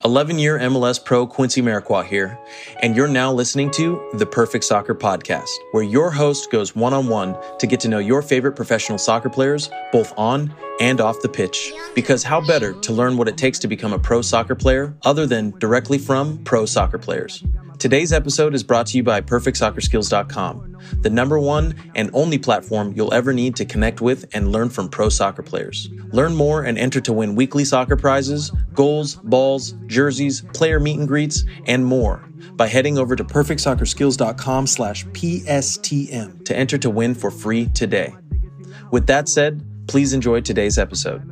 11-year MLS pro Quincy Marquardt here, and you're now listening to the Perfect Soccer Podcast, where your host goes one-on-one to get to know your favorite professional soccer players, both on and off the pitch. Because how better to learn what it takes to become a pro soccer player other than directly from pro soccer players? Today's episode is brought to you by PerfectSoccerSkills.com, the #1 and only platform you'll ever need to connect with and learn from pro soccer players. Learn more and enter to win weekly soccer prizes, goals, balls, jerseys, player meet and greets, and more by heading over to PerfectSoccerSkills.com/PSTM to enter to win for free today. With that said, please enjoy today's episode.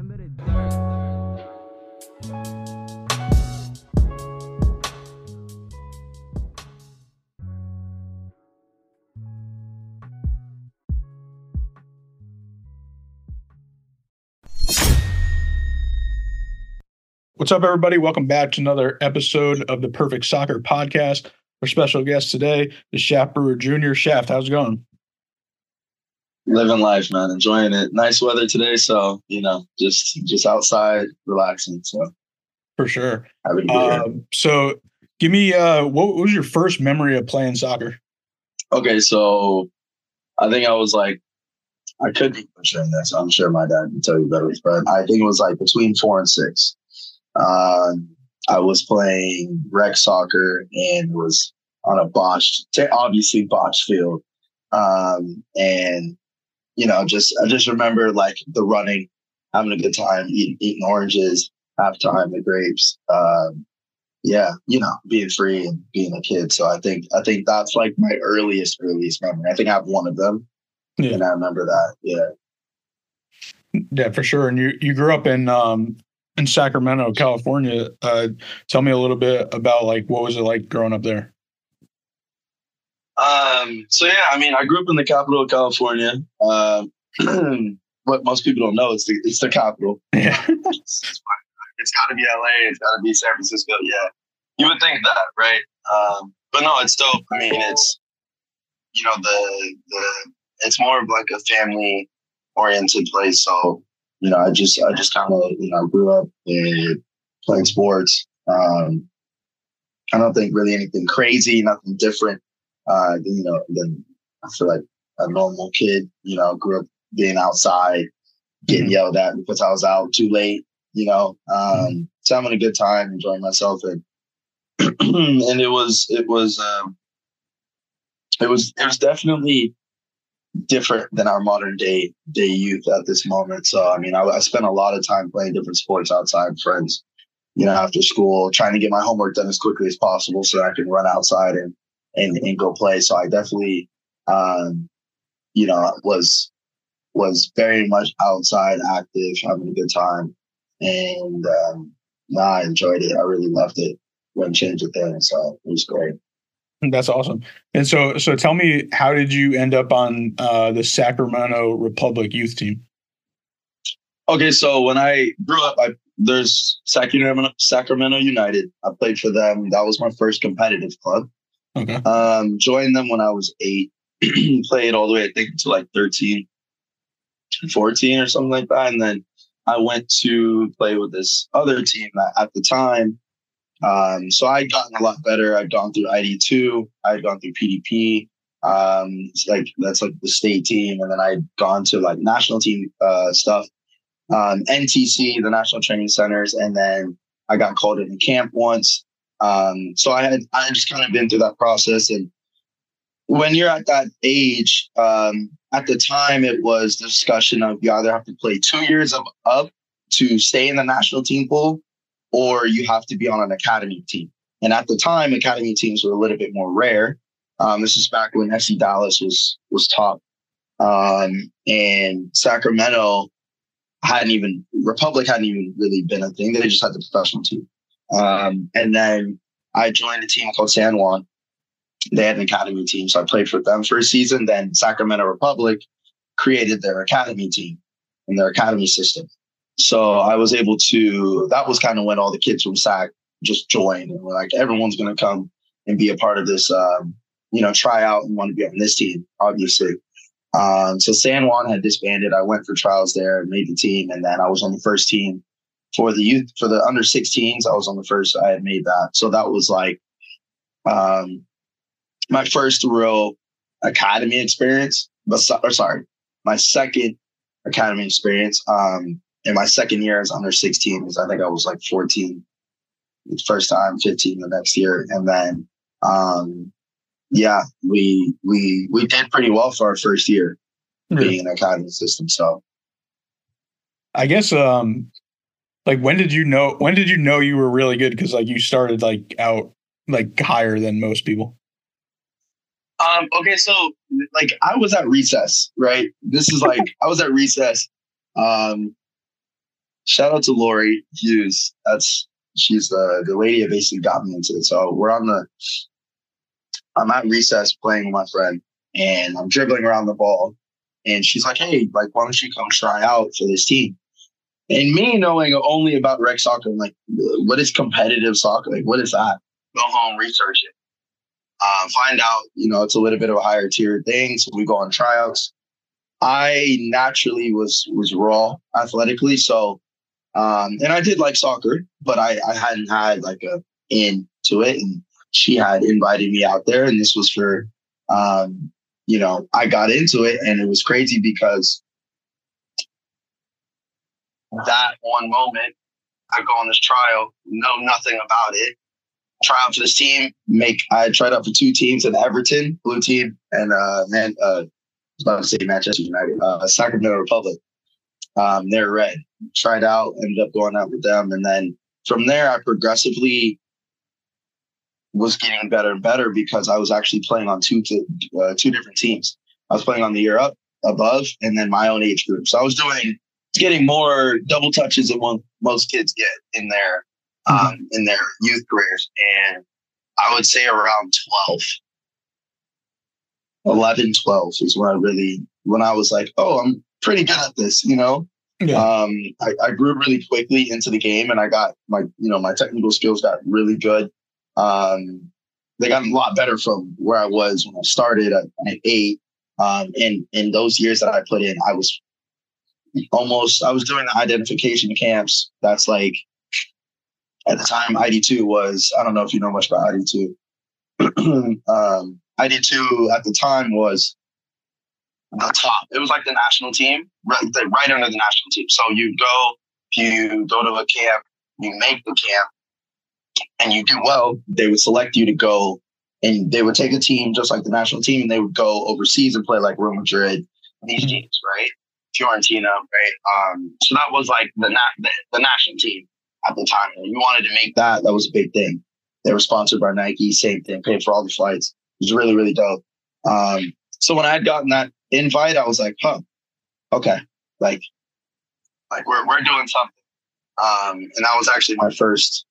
What's up, everybody? Welcome back to another episode of the Perfect Soccer Podcast. Our special guest today is Shaft Brewer Jr. Shaft, how's it going? Living life, man. Enjoying it. Nice weather today, so just outside relaxing. So for sure. Happy to be here. So give me what was your first memory of playing soccer? Okay, so I think I was like, I could be butchering this. I'm sure my dad can tell you better, but I think it was like between 4 and 6. I was playing rec soccer and was on a obviously botched field. And I just remember like the running, having a good time, eating oranges, halftime, the grapes. Being free and being a kid. So I think that's like my earliest memory. I think I have one of them. Yeah. And I remember that. Yeah. Yeah, for sure. And you grew up in Sacramento, California. Tell me a little bit about like what was it like growing up there? I grew up in the capital of California. What most people don't know, it's the capital. Yeah. It's got to be LA. It's got to be San Francisco. Yeah, you would think that, right? But no, it's dope. I mean, it's it's more of like a family oriented place. So I just kind of grew up playing sports. I don't think really anything crazy, nothing different. Than I feel like a normal kid. Grew up being outside, getting yelled at because I was out too late. So having a good time, enjoying myself, and and it was definitely different than our modern day youth at this moment. So I spent a lot of time playing different sports outside, friends, after school, trying to get my homework done as quickly as possible so that I can run outside and go play. So I definitely was very much outside, active, having a good time, and I enjoyed it. I really loved it. Wouldn't change a thing. So it was great. That's awesome. And so tell me, how did you end up on the Sacramento Republic youth team? Okay, so when I grew up, there's Sacramento United. I played for them. That was my first competitive club. Okay. Joined them when I was 8. Played all the way, I think, to like 13, 14 or something like that. And then I went to play with this other team at the time. So I'd gotten a lot better. I'd gone through ID2. I'd gone through PDP. That's like the state team. And then I'd gone to like national team stuff. NTC, the National Training Centers. And then I got called into camp once. So I had just kind of been through that process. And when you're at that age, at the time, it was the discussion of you either have to play 2 years up to stay in the national team pool, or you have to be on an academy team. And at the time, academy teams were a little bit more rare. This is back when FC Dallas was top. And Sacramento Republic hadn't even really been a thing. They just had the professional team. And then I joined a team called San Juan. They had an academy team, so I played for them for a season. Then Sacramento Republic created their academy team and their academy system. So I was able to, that was kind of when all the kids from SAC just joined and were like, everyone's going to come and be a part of this, try out and want to be on this team, obviously. So San Juan had disbanded. I went for trials there and made the team. And then I was on the first team for the youth, for the under 16s, I was on the first. I had made that. So that was like my first real academy experience. My second academy experience. In my second year as under 16, because I think I was like 14 the first time, 15 the next year. And then, we did pretty well for our first year being an academy assistant. So I guess, like, when did you know you were really good? Cause like you started like out like higher than most people. Okay. So like I was at recess, right? This is like, I was at recess. Shout out to Lori Hughes. She's the lady that basically got me into it. So I'm at recess playing with my friend and I'm dribbling around the ball and she's like, hey, like, why don't you come try out for this team? And me knowing only about rec soccer, I'm like, what is competitive soccer? Like, what is that? Go home, research it. Find out, it's a little bit of a higher tier thing. So we go on tryouts. I naturally was raw athletically. So, and I did like soccer, but I hadn't had like a into it. And she had invited me out there and this was for, I got into it and it was crazy because that one moment I go on this trial, know nothing about it, try out for this team, I tried out for 2 teams in Everton, blue team, and I was about to say Manchester United, Sacramento Republic. They're red. Tried out, ended up going out with them. And then from there, I progressively was getting better and better because I was actually playing on two different teams. I was playing on the year up, above, and then my own age group. So I was getting more double touches than most kids get in their youth careers. And I would say around 11, 12 is when I was like, oh, I'm pretty good at this, Yeah. I grew really quickly into the game and I got my technical skills got really good. They got a lot better from where I was when I started at 8. And in those years that I put in, I was doing the identification camps. That's like, at the time, ID2 was, I don't know if you know much about ID2. ID2 at the time was the top. It was like the national team, right under the national team. So you go to a camp, you make the camp, and you do well, they would select you to go, and they would take a team just like the national team, and they would go overseas and play like Real Madrid, these teams, right? Fiorentina, right? So that was like the national team at the time. And you wanted to make that was a big thing. They were sponsored by Nike, same thing, paid for all the flights. It was really, really dope. So when I had gotten that invite, I was like, okay, like we're doing something. And that was actually my first,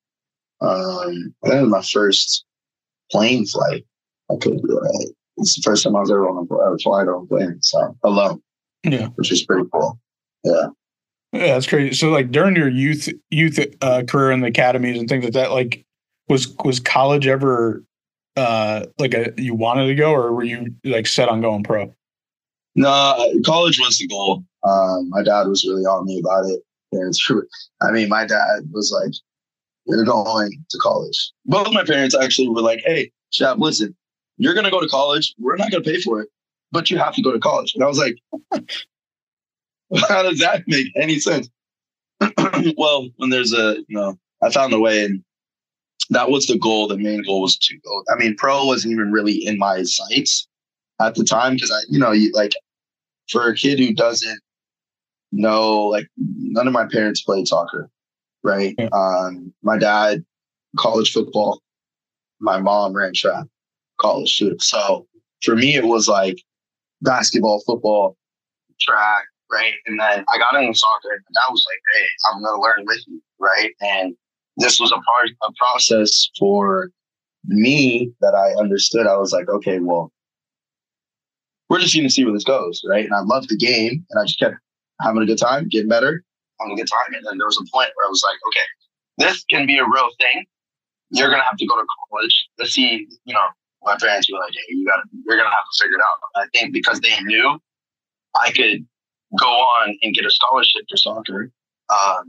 plane flight. It's the first time I was ever on a flight on a plane, so alone. Yeah, which is pretty cool. Yeah, that's crazy. So, like during your youth career in the academies and things like that, like was college ever you wanted to go, or were you like set on going pro? No, college was the goal. My dad was really on me about it. My dad was like, "You're going to college." Both of my parents actually were like, "Hey, Shab, listen, you're going to go to college. We're not going to pay for it, but you have to go to college." And I was like, how does that make any sense? Well, when there's I found a way, and that was the goal. The main goal was to go. I mean, pro wasn't even really in my sights at the time because for a kid who doesn't know, like none of my parents played soccer, right? Yeah. My dad, college football. My mom ran track, college too. So for me, it was like basketball, football, track, right? And then I got into soccer, and I was like, hey, I'm going to learn with you, right? And this was a process for me that I understood. I was like, okay, well, we're just going to see where this goes, right? And I loved the game, and I just kept having a good time, getting better, having a good time. And then there was a point where I was like, okay, this can be a real thing. You're going to have to go to college. Let's see, my parents were like, hey, you're going to have to figure it out. I think because they knew I could go on and get a scholarship for soccer,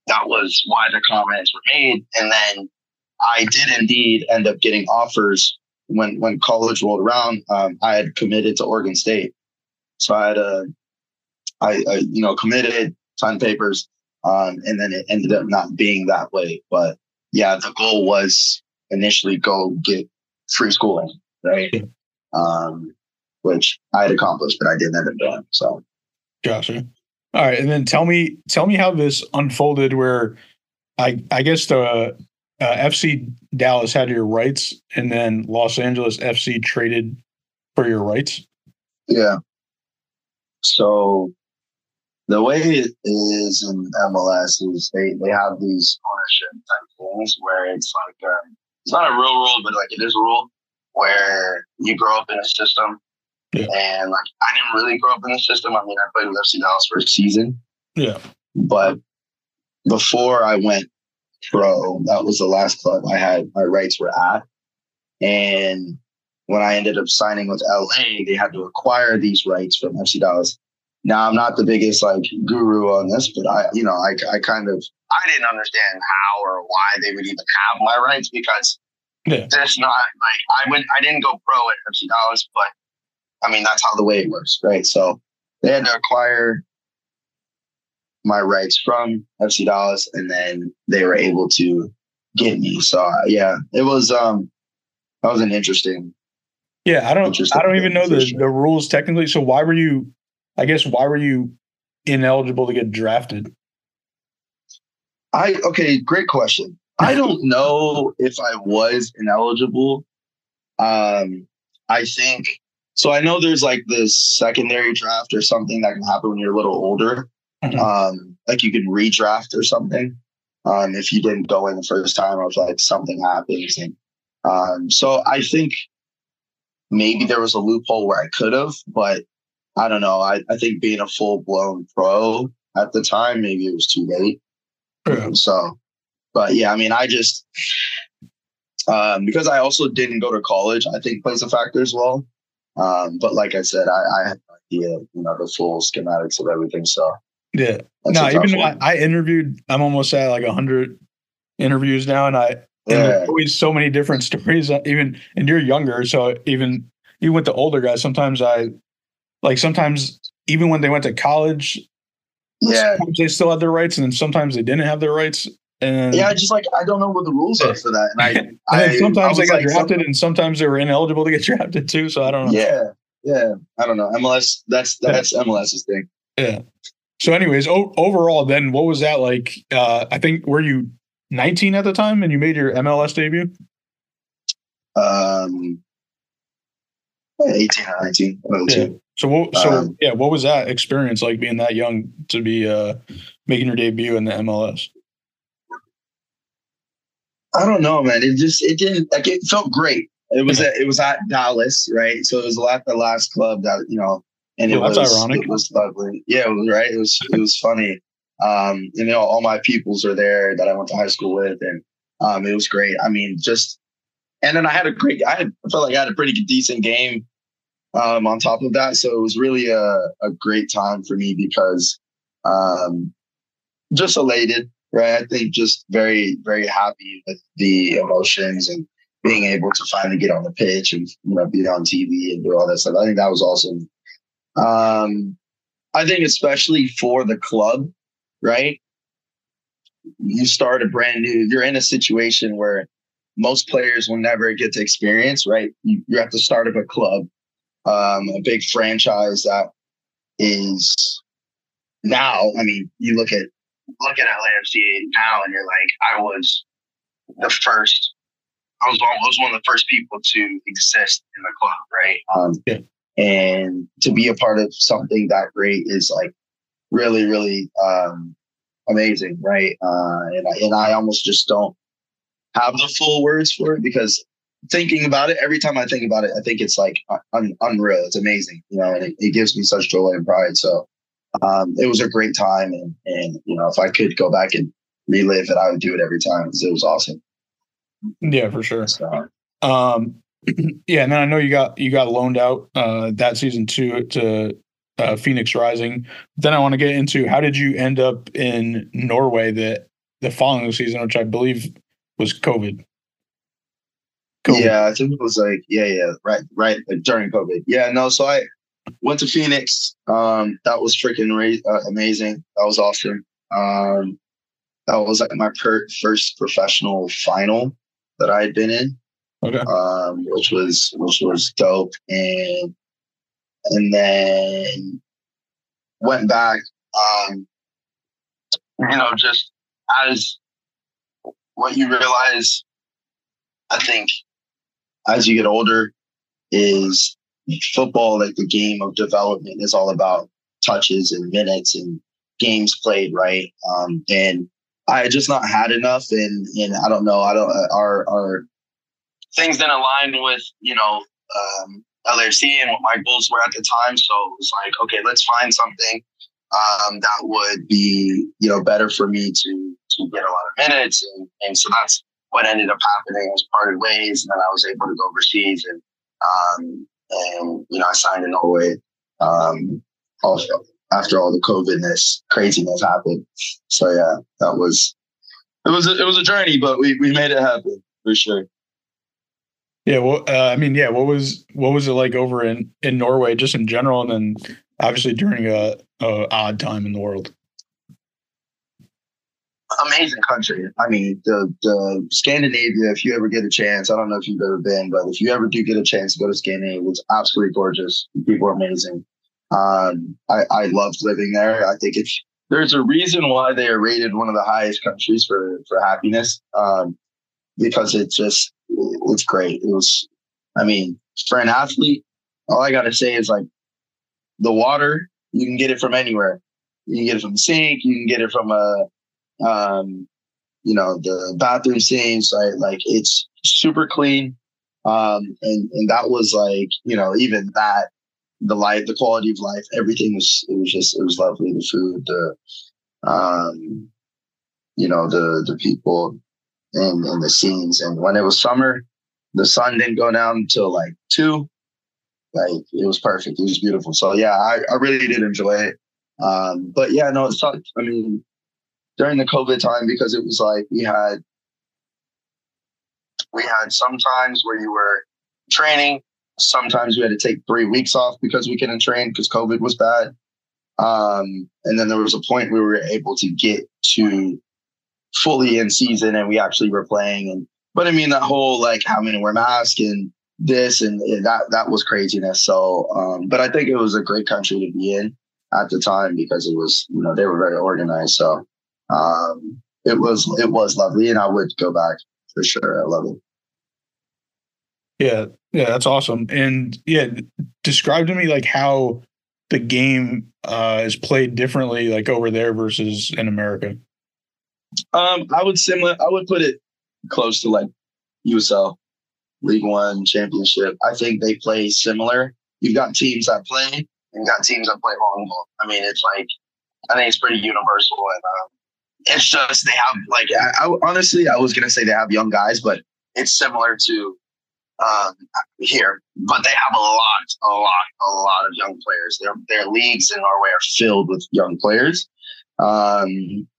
that was why the comments were made. And then I did indeed end up getting offers when college rolled around. I had committed to Oregon State. So I committed, signed papers, and then it ended up not being that way. But yeah, the goal was initially go get free schooling, right? Which I had accomplished, but I didn't end up doing. So, gotcha. All right, and then tell me how this unfolded. Where I guess the FC Dallas had your rights, and then Los Angeles FC traded for your rights. Yeah. So the way it is in MLS is they have these ownership type things where it's like it's not a real rule, but like it is a rule where you grow up in a system. Yeah. And like I didn't really grow up in the system. I mean, I played with FC Dallas for a season. Yeah. But before I went pro, that was the last club I had my rights were at. And when I ended up signing with LA, they had to acquire these rights from FC Dallas. Now I'm not the biggest like guru on this, but I kind of I didn't understand how or why they would even have my rights because that's not like I didn't go pro at FC Dallas, but I mean that's how the way it works, right? So they had to acquire my rights from FC Dallas, and then they were able to get me. So yeah, it was that was an interesting. Yeah, I don't even know the rules technically. So why were you ineligible to get drafted? Great question. I don't know if I was ineligible. I think so. I know there's like this secondary draft or something that can happen when you're a little older. Mm-hmm. Like you can redraft or something. If you didn't go in the first time, or if like something happens, and so I think maybe there was a loophole where I could have, but I don't know. I think being a full blown pro at the time, maybe it was too late. Yeah. So, but yeah, I mean, I just because I also didn't go to college, I think plays a factor as well. But like I said, I had no idea, the full schematics of everything. So yeah, no, even I interviewed. I'm almost at like 100 interviews now, and there's always so many different stories. And you're younger, so even with the older guys, sometimes even when they went to college, sometimes they still had their rights, and then sometimes they didn't have their rights. And I just I don't know what the rules are for that. And sometimes they got drafted, and sometimes they were ineligible to get drafted too. So I don't know. Yeah, I don't know. MLS, that's MLS's thing. Yeah. So, anyways, overall, then what was that like? I think were you 19 at the time, and you made your MLS debut? 18 or 19. Yeah. So what was that experience like, being that young to be making your debut in the MLS? I don't know, man. It felt great. It was at Dallas, right? So it was the last club that and that's ironic. It was lovely. Yeah, it was right. It was funny. All my peoples are there that I went to high school with, and it was great. I mean, and then I felt like I had a pretty decent game on top of that. So it was really a great time for me because just elated, right? I think just very, very happy with the emotions and being able to finally get on the pitch and be on TV and do all that stuff. I think that was awesome. I think especially for the club, right? You start you're in a situation where most players will never get to experience, right? You have to start up a club, a big franchise that is now, I mean, you look at LAFC now and you're like, I was one of the first people to exist in the club, right? And to be a part of something that great is like really, really amazing, right? And I almost just don't have the full words for it because thinking about it, every time I think about it, I think it's like unreal. It's amazing, and it gives me such joy and pride. So it was a great time, and if I could go back and relive it, I would do it every time because it was awesome. Yeah, for sure. So, yeah, and then I know you got loaned out that season to Phoenix Rising. Then I want to get into how did you end up in Norway, the the following season, which I believe was COVID. Yeah, I think it was like, right, like during COVID. Yeah, no, so I went to Phoenix. That was freaking amazing. That was awesome. That was like my first professional final that I had been in. Okay. Which was dope. And then went back, just as what you realize, I think, as you get older, is football, like the game of development, is all about touches and minutes and games played, right? And I had just not had enough, and I don't know, our things didn't align with LAFC and what my goals were at the time. So it was like, okay, let's find something that would be better for me to get a lot of minutes, and so that's what ended up happening. Was parted ways, and then I was able to go overseas, and I signed in Norway. Also, after all the COVID craziness happened, so yeah, it was a journey, but we made it happen for sure. Yeah, well, what was it like over in Norway, just in general, and then obviously during a odd time in the world? Amazing country. I mean, the Scandinavia, if you ever get a chance, I don't know if you've ever been, but if you ever do get a chance to go to Scandinavia, it's absolutely gorgeous. People are amazing. I loved living there. I think there's a reason why they are rated one of the highest countries for happiness, because it's great. It was, for an athlete, all I got to say is like the water, you can get it from anywhere. You can get it from the sink. You can get it from the bathroom sinks, right? Like it's super clean. And that was like, even that, the quality of life, everything was lovely. The food, the people and the scenes. And when it was summer, the sun didn't go down until like 2. Like it was perfect. It was beautiful. So yeah, I really did enjoy it. But yeah, no, it sucked. I mean, during the COVID time, because it was like we had some times where you were training. Sometimes we had to take 3 weeks off because we couldn't train because COVID was bad. And then there was a point where we were able to get to fully in season and we actually were playing. But that whole like having to wear masks and this and that was craziness. So, but I think it was a great country to be in at the time because it was, they were very organized. So, it was lovely, and I would go back for sure. I love it. Yeah, that's awesome. And yeah, describe to me like how the game is played differently, like over there versus in America. I would put it close to like USL, League One Championship. I think they play similar. You've got teams that play, and you've got teams that play volleyball. It's like, I think it's pretty universal, and it's just they have like honestly, I was gonna say they have young guys, but it's similar to here. But they have a lot of young players. Their leagues in Norway are filled with young players, and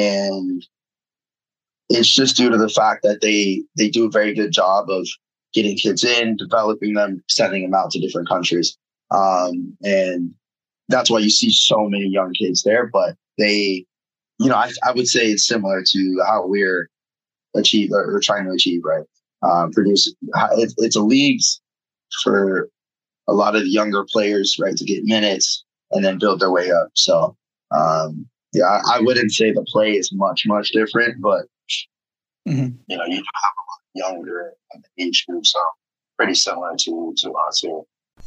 it's just due to the fact that they do a very good job of getting kids in, developing them, sending them out to different countries, and that's why you see so many young kids there. But they. I would say it's similar to how we're trying to achieve, right? It's a leagues for a lot of the younger players, right, to get minutes and then build their way up. So, I wouldn't say the play is much different, but you have a lot younger age group, so pretty similar to us here.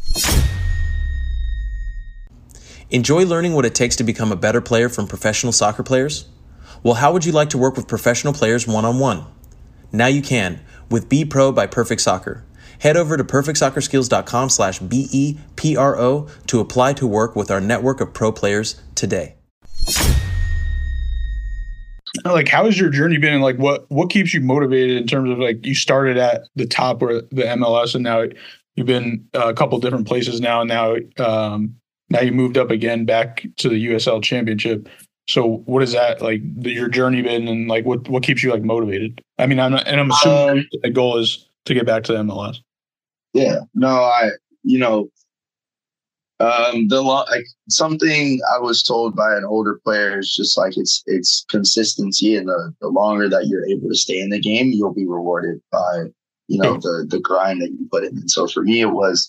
Enjoy learning what it takes to become a better player from professional soccer players? Well, how would you like to work with professional players one-on-one? Now you can with Be Pro by Perfect Soccer. Head over to perfectsoccerskills.com/BEPRO to apply to work with our network of pro players today. Like, how has your journey been? And like, what keeps you motivated in terms of like, you started at the top or the MLS and now you've been a couple different places now. And now you moved up again back to the USL Championship. So what is that like your journey been, and like what keeps you like motivated? I mean, I'm assuming the goal is to get back to the MLS. Yeah, no, like something I was told by an older player is just like it's consistency, and the longer that you're able to stay in the game, you'll be rewarded by the grind that you put in. And so for me, it was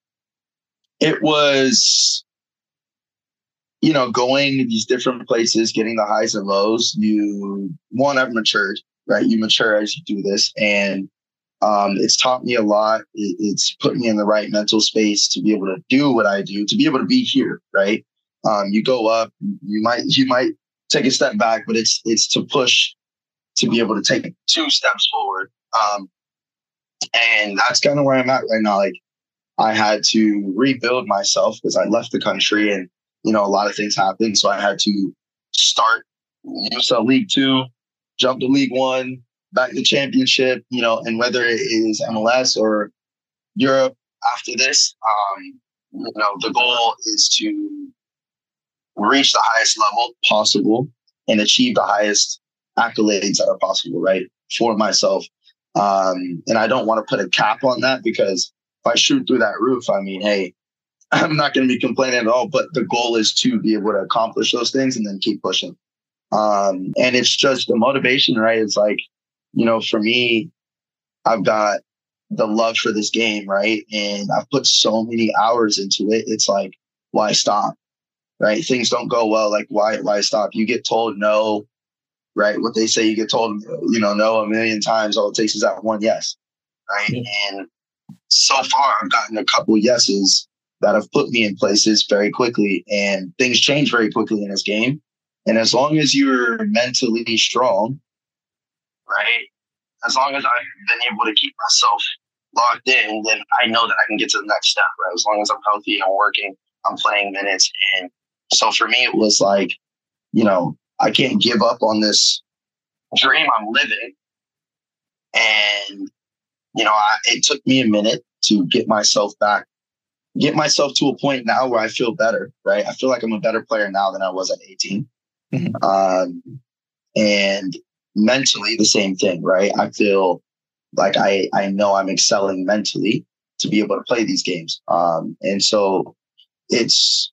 going to these different places, getting the highs and lows. I've matured, right? You mature as you do this, and it's taught me a lot. It's put me in the right mental space to be able to do what I do, to be able to be here, right? You go up, you might take a step back, but it's to push to be able to take 2 steps forward. And that's kind of where I'm at right now. Like, I had to rebuild myself because I left the country, and a lot of things happened. So I had to start USL League 2, jump to League 1, back to championship, and whether it is MLS or Europe after this, the goal is to reach the highest level possible and achieve the highest accolades that are possible, right, for myself. And I don't want to put a cap on that, because if I shoot through that roof, I mean, hey, I'm not going to be complaining at all, but the goal is to be able to accomplish those things and then keep pushing. And it's just the motivation, right? It's like, for me, I've got the love for this game, right? And I've put so many hours into it. It's like, why stop, right? Things don't go well. Like, why stop? You get told no, right? What they say, you get told, no a million times. All it takes is that one yes, right? And so far, I've gotten a couple yeses that have put me in places very quickly, and things change very quickly in this game. And as long as you're mentally strong, right? As long as I've been able to keep myself locked in, then I know that I can get to the next step, right? As long as I'm healthy, I'm working, I'm playing minutes. And so for me, it was like, I can't give up on this dream I'm living. And, it took me a minute to get myself to a point now where I feel better, right? I feel like I'm a better player now than I was at 18. Mm-hmm. And mentally, the same thing, right? I feel like I know I'm excelling mentally to be able to play these games. And so it's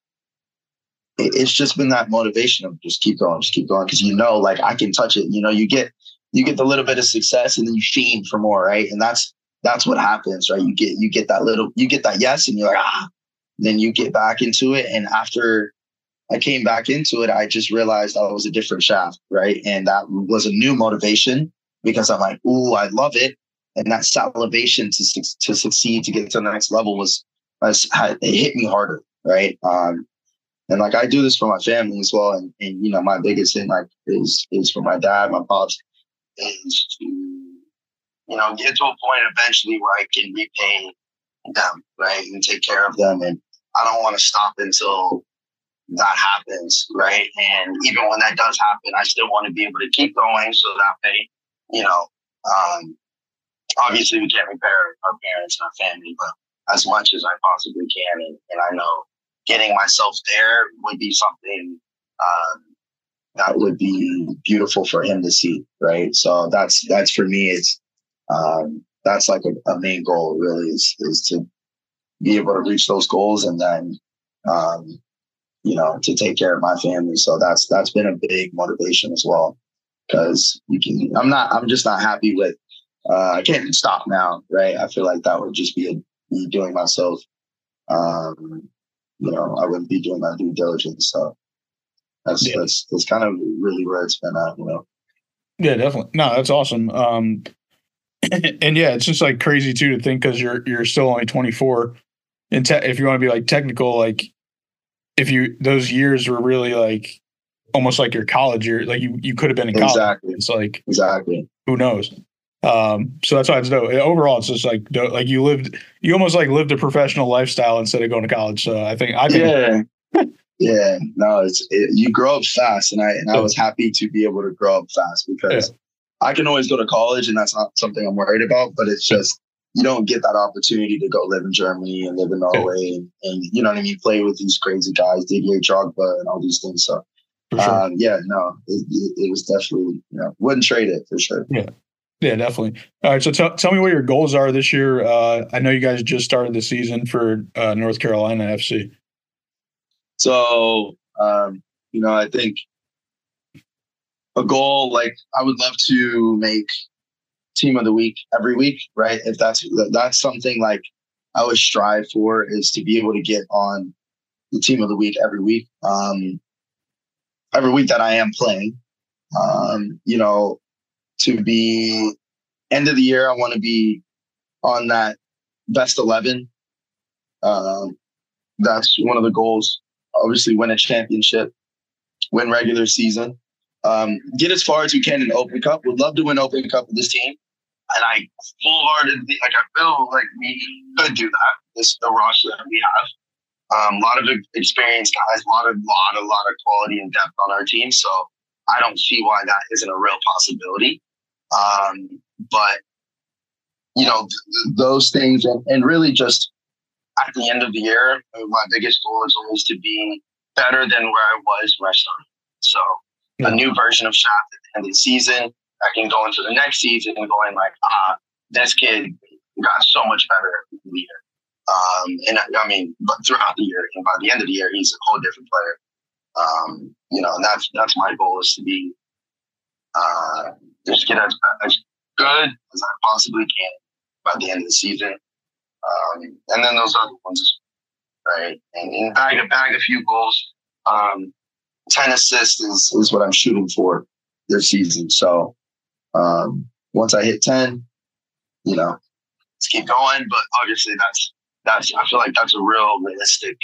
just been that motivation of just keep going. Because, like, I can touch it. You get the little bit of success, and then you fiend for more, right? And that's what happens, right? You get that yes, and you're like, then you get back into it. And after I came back into it, I just realized I was a different shaft, right? And that was a new motivation, because I'm like, ooh, I love it. And that salivation to succeed, to get to the next level it hit me harder, right? And like, I do this for my family as well. And my biggest thing is for my dad, my pops, is to, get to a point eventually where I can repay them, right? And take care of them. And I don't want to stop until that happens, right? And even when that does happen, I still want to be able to keep going, so that way, obviously we can't repair our parents and our family, but as much as I possibly can. And I know getting myself there would be something that would be beautiful for him to see, right? So that's for me. It's that's like a main goal, really, is to be able to reach those goals, and then to take care of my family. So that's been a big motivation as well, because I'm just not happy with I can't stop now, right? I feel like that would just be me doing myself. I wouldn't be doing my due diligence. So that's kind of really where it's been at, Yeah, definitely. No, that's awesome. And yeah, it's just like crazy too to think, because you're still only 24, and if you want to be like technical, like if those years were really like almost like your college year, like you could have been in college. Exactly. It's like, exactly, who knows? So that's why it's dope. Overall, it's just like you almost like lived a professional lifestyle instead of going to college. So I think yeah. Yeah, no, you grow up fast, and I was happy to be able to grow up fast, because I can always go to college, and that's not something I'm worried about. But it's just, you don't get that opportunity to go live in Germany and live in Norway, and you know what I mean, play with these crazy guys, Didier Drogba, and all these things. So For sure. Yeah, no, it was definitely, wouldn't trade it for sure. Yeah. Yeah, definitely. All right. So tell me what your goals are this year. I know you guys just started the season for North Carolina FC. So, I think a goal, like I would love to make team of the week every week, right? If that's something like I would strive for, is to be able to get on the team of the week every week. Every week that I am playing, to be end of the year, I want to be on that best 11. That's one of the goals. Obviously, win a championship, win regular season, get as far as we can in Open Cup. Would love to win Open Cup with this team, and I full-heartedly, I feel like we could do that. The roster that we have, a lot of experienced guys, a lot of quality and depth on our team. So I don't see why that isn't a real possibility. But those things, and really just at the end of the year, my biggest goal is always to be better than where I was when I started. So a new version of Shaft at the end of the season, I can go into the next season and going like, this kid got so much better in the year. But throughout the year, and by the end of the year, he's a whole different player. And that's my goal, is to be just get as good as I possibly can by the end of the season. And then those other ones, right? And bag a few goals. 10 assists is what I'm shooting for this season. So once I hit 10, let's keep going. But obviously that's I feel like that's a real realistic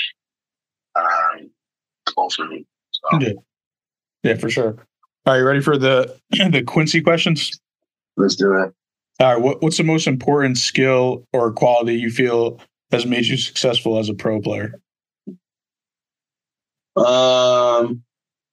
goal for me. So. Yeah, for sure. Are you ready for the Quincy questions? Let's do it. All right. What's the most important skill or quality you feel has made you successful as a pro player? I'm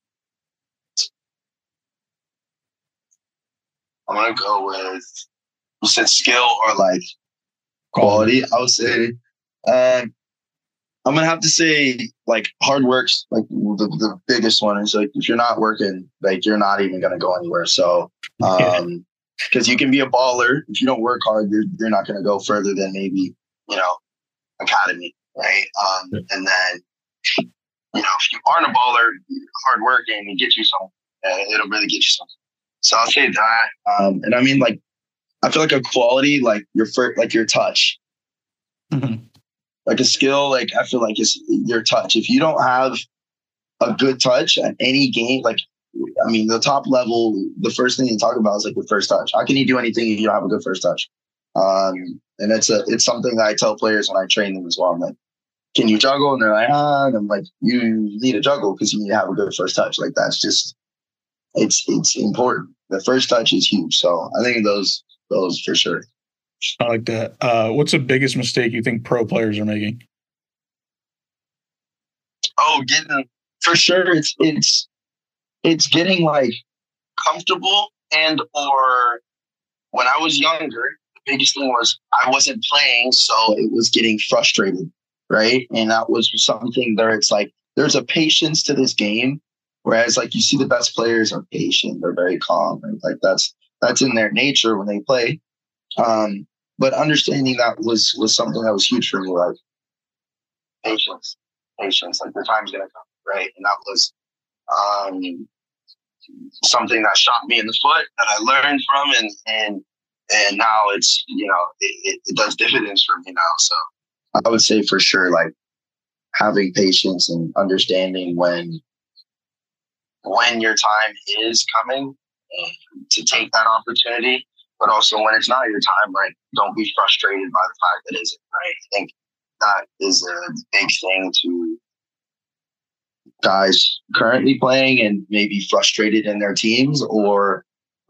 gonna go with, you said skill or like quality. I would say I'm gonna have to say like hard work's like the biggest one. Is like, if you're not working, like you're not even gonna go anywhere. So because you can be a baller, if you don't work hard, you're not gonna go further than maybe academy, right? And then if you aren't a baller, hard working and get you something, it'll really get you something. So I'll say that. And I mean, like, I feel like a quality, like your touch. Mm-hmm. Like a skill, like I feel like it's your touch. If you don't have a good touch at any game, like, I mean, the top level, the first thing you talk about is like the first touch. How can you do anything if you don't have a good first touch? And it's something that I tell players when I train them as well. I'm like, can you juggle? And they're like, and I'm like, you need to juggle because you need to have a good first touch. Like, that's just, it's important. The first touch is huge. So I think those for sure. I like that. What's the biggest mistake you think pro players are making? Oh, for sure. It's getting like comfortable, and or when I was younger, the biggest thing was I wasn't playing, so it was getting frustrated, right? And that was something there. It's like there's a patience to this game, whereas like you see the best players are patient, they're very calm, right? Like that's in their nature when they play. But understanding that was something that was huge for me, like patience, like the time's gonna come, right? And that was something that shot me in the foot that I learned from, and now it's it does dividends for me now. So I would say for sure, like having patience and understanding when your time is coming to take that opportunity. But also when it's not your time, like, don't be frustrated by the fact that it isn't, right? I think that is a big thing to guys currently playing and maybe frustrated in their teams, or,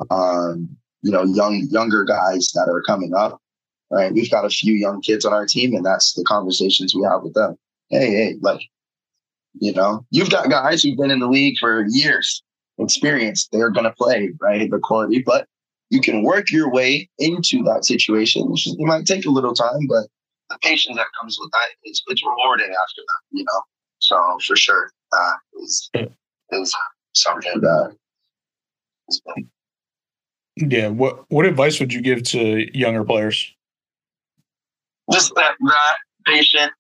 younger guys that are coming up, right? We've got a few young kids on our team, and that's the conversations we have with them. Hey, like, you've got guys who've been in the league for years, experienced. They're going to play, right? The quality, but you can work your way into that situation. It might take a little time, but the patience that comes with that, it's rewarding after that, So for sure, is something like that. Yeah. What advice would you give to younger players? Just that patient.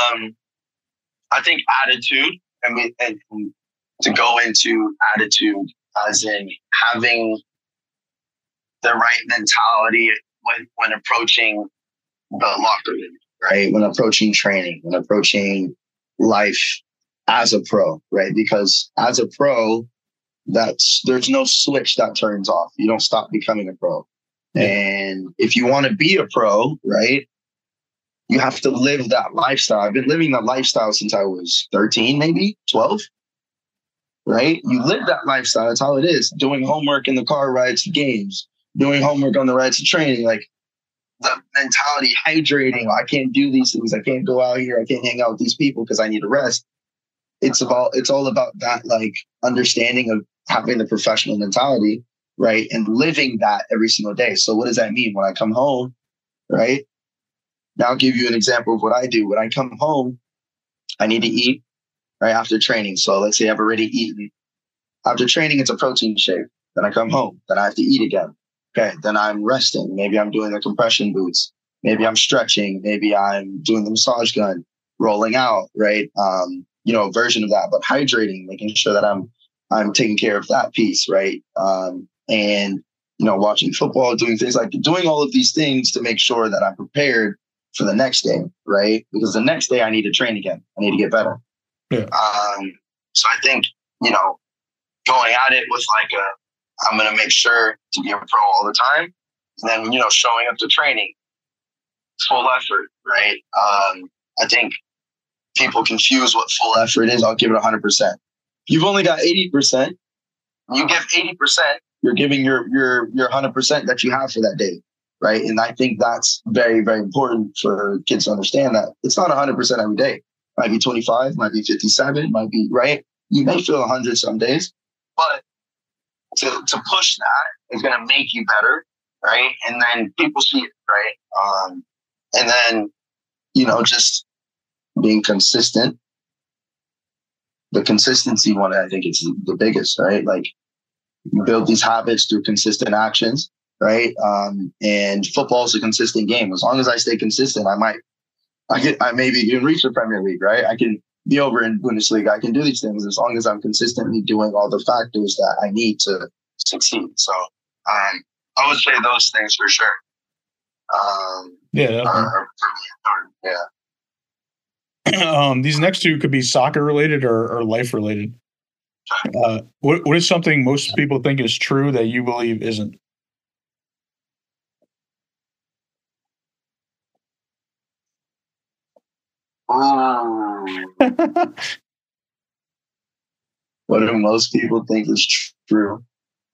I think attitude, and to go into attitude as in having the right mentality when approaching the locker room, right? When approaching training, when approaching life as a pro, right? Because as a pro, there's no switch that turns off. You don't stop becoming a pro. Yeah. And if you want to be a pro, right, you have to live that lifestyle. I've been living that lifestyle since I was 13, maybe 12, right? You live that lifestyle. That's how it is. Doing homework in the car rides to games, doing homework on the rides to training, like the mentality, hydrating. I can't do these things. I can't go out here. I can't hang out with these people because I need to rest. It's all about that, like understanding of having the professional mentality, right? And living that every single day. So what does that mean when I come home, right? Now I'll give you an example of what I do. When I come home, I need to eat right after training. So let's say I've already eaten. After training, it's a protein shake. Then I come home. Then I have to eat again. Okay. Then I'm resting. Maybe I'm doing the compression boots. Maybe I'm stretching. Maybe I'm doing the massage gun, rolling out, right? Version of that, but hydrating, making sure that I'm taking care of that piece, right? And watching football, doing all of these things to make sure that I'm prepared for the next day, right? Because the next day I need to train again. I need to get better. Yeah. So I think, going at it with I'm going to make sure to be a pro all the time. And then, showing up to training, full effort, right? I think people confuse what full effort is. I'll give it 100%. If you've only got 80%, you give 80%, you're giving your 100% that you have for that day. Right. And I think that's very, very important for kids to understand that it's not 100% every day. It might be 25, might be 57, might be right. You may feel 100 some days, but to push that is going to make you better. Right. And then people see it. Right. And then, just being consistent. The consistency one, I think, is the biggest. Right. Like you build these habits through consistent actions. Right. And football is a consistent game. As long as I stay consistent, I maybe can reach the Premier League. Right. I can be over in Bundesliga. I can do these things as long as I'm consistently doing all the factors that I need to succeed. So I would say those things for sure. These next two could be soccer related or life related. What is something most people think is true that you believe isn't? What do most people think is true?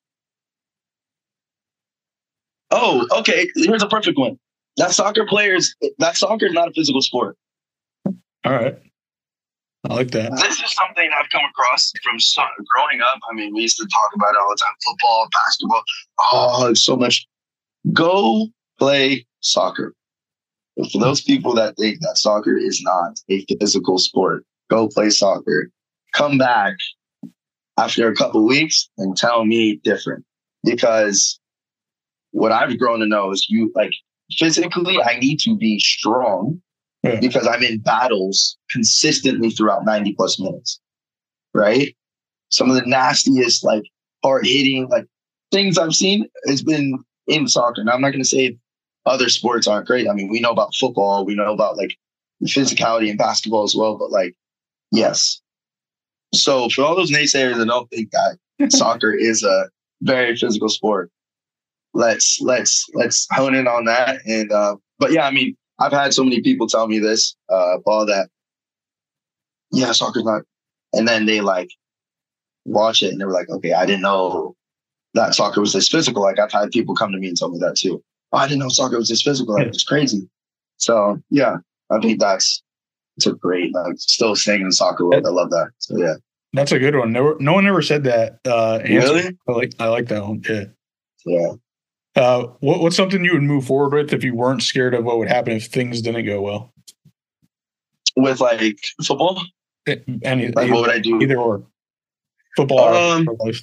Oh, okay. Here's a perfect one. Soccer is not a physical sport. All right. I like that. This is something I've come across from growing up. I mean, we used to talk about it all the time. Football, basketball. Oh, it's so much. Go play soccer. But for those people that think that soccer is not a physical sport, go play soccer. Come back after a couple of weeks and tell me different. Because what I've grown to know is physically, I need to be strong because I'm in battles consistently throughout 90 plus minutes. Right? Some of the nastiest, hard hitting, things I've seen has been in soccer. Now, I'm not going to say other sports aren't great. I mean, we know about football. We know about the physicality in basketball as well. But yes. So for all those naysayers that don't think that soccer is a very physical sport, let's hone in on that. And but yeah, I mean, I've had so many people tell me this, Paul, that soccer's not. And then they watch it and they were like, okay, I didn't know that soccer was this physical. I've had people come to me and tell me that too. Oh, I didn't know soccer was this physical. It's crazy. So yeah, I think it's a great, still staying in the soccer world. I love that. So yeah. That's a good one. No one ever said that. Really? I like that one. Yeah. Yeah. What's something you would move forward with if you weren't scared of what would happen if things didn't go well? With football? What would I do? Either or. Football or life?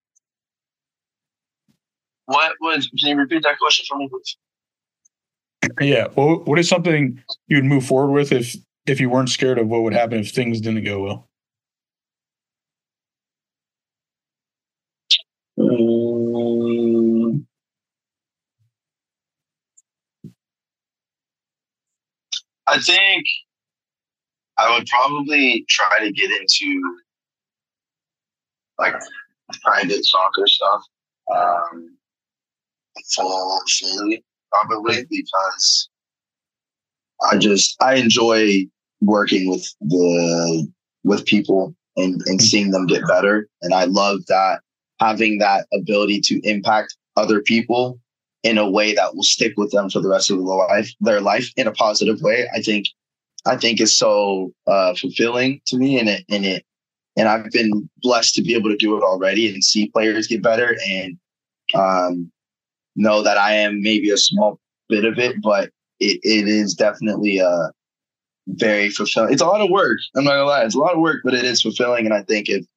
Can you repeat that question for me, please? Yeah. Well, what is something you'd move forward with if you weren't scared of what would happen if things didn't go well? I think I would probably try to get into like private soccer stuff fully, probably, because I enjoy working with people and seeing them get better, and I love that, having that ability to impact other people in a way that will stick with them for the rest of their life in a positive way. I think is so fulfilling to me, and I've been blessed to be able to do it already and see players get better, and know that I am maybe a small bit of it, but it is definitely very fulfilling. It's a lot of work. I'm not gonna lie, it's a lot of work, but it is fulfilling. And I think if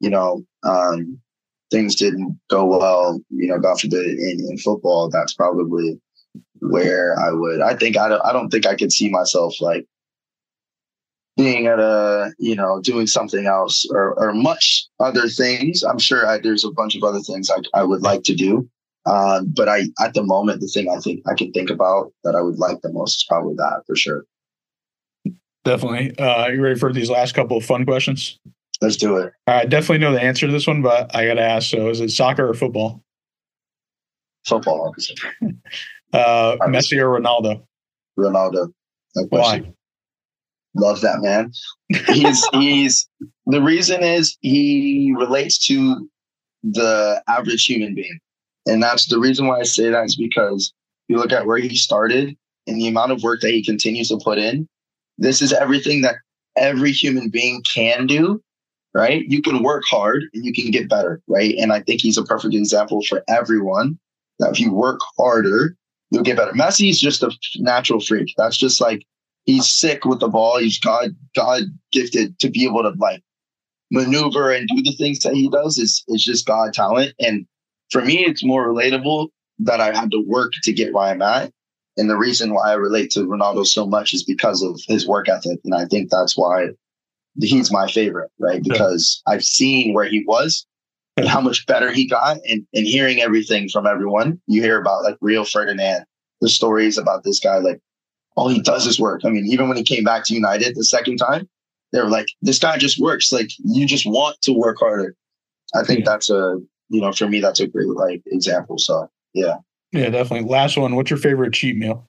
things didn't go well, God forbid, in football, that's probably where I would. I don't think I could see myself like being at doing something else or much other things. I'm sure there's a bunch of other things I would like to do. But at the moment, the thing I think I can think about that I would like the most is probably that, for sure. Definitely. You ready for these last couple of fun questions? Let's do it. I definitely know the answer to this one, but I got to ask. So is it soccer or football? Football, obviously. Messi or Ronaldo? Ronaldo. No question. Why? Love that man. He's the reason is he relates to the average human being. And that's the reason why I say that, is because you look at where he started and the amount of work that he continues to put in. This is everything that every human being can do, right? You can work hard and you can get better, right? And I think he's a perfect example for everyone that if you work harder, you'll get better. Messi's just a natural freak. That's just like, he's sick with the ball. He's God gifted to be able to like maneuver and do the things that he does. Is just God talent. And for me, it's more relatable that I had to work to get where I'm at. And the reason why I relate to Ronaldo so much is because of his work ethic. And I think that's why he's my favorite, right? Because I've seen where he was and how much better he got, and hearing everything from everyone. You hear about like Rio Ferdinand, the stories about this guy, like all he does is work. I mean, even when he came back to United the second time, they were like, this guy just works. Like, you just want to work harder. I think that's for me, that's a great like example. So yeah. Yeah, definitely. Last one. What's your favorite cheat meal?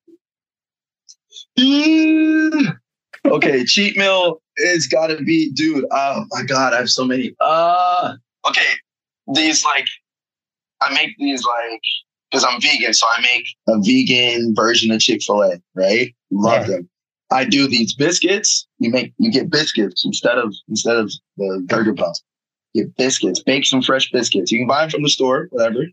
Okay, cheat meal is gotta be, dude. Oh my God, I have so many. Okay, these like, I make these like, because I'm vegan, so I make a vegan version of Chick-fil-A, right? Love them. I do these biscuits. You get biscuits instead of the burger buns. You get biscuits. Bake some fresh biscuits. You can buy them from the store, whatever.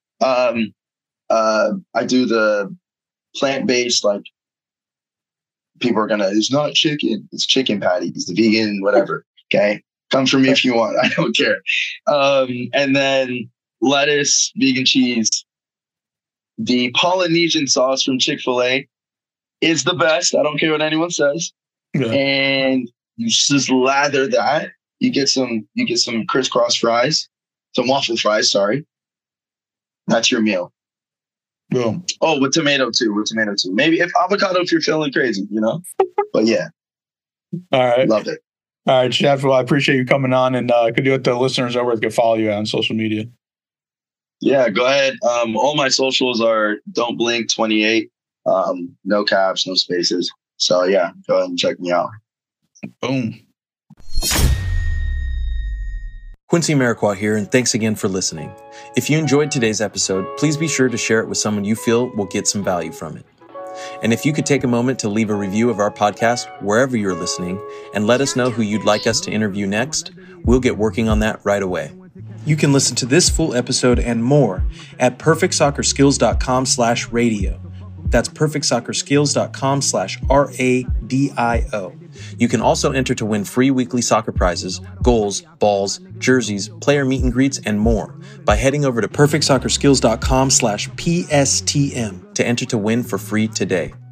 I do the plant-based, like, people are gonna, it's not chicken, it's chicken patties, the vegan, whatever. Okay. Come for me if you want. I don't care. And then lettuce, vegan cheese. The Polynesian sauce from Chick-fil-A is the best. I don't care what anyone says. Yeah. And you just lather that. You get some crisscross fries, some waffle fries, sorry. That's your meal. Boom. Oh, with tomato too. Maybe if avocado, if you're feeling crazy, But yeah. All right. Love it. All right, Chef. Well, I appreciate you coming on, and could you let the listeners know where they can follow you on social media? Yeah, go ahead. All my socials are Don't Blink 28. No caps, no spaces. So yeah, go ahead and check me out. Boom. Quincy Amarikwa here, and thanks again for listening. If you enjoyed today's episode, please be sure to share it with someone you feel will get some value from it. And if you could take a moment to leave a review of our podcast wherever you're listening and let us know who you'd like us to interview next, we'll get working on that right away. You can listen to this full episode and more at perfectsoccerskills.com/radio. That's perfectsoccerskills.com/RADIO. You can also enter to win free weekly soccer prizes, goals, balls, jerseys, player meet and greets, and more by heading over to perfectsoccerskills.com/PSTM to enter to win for free today.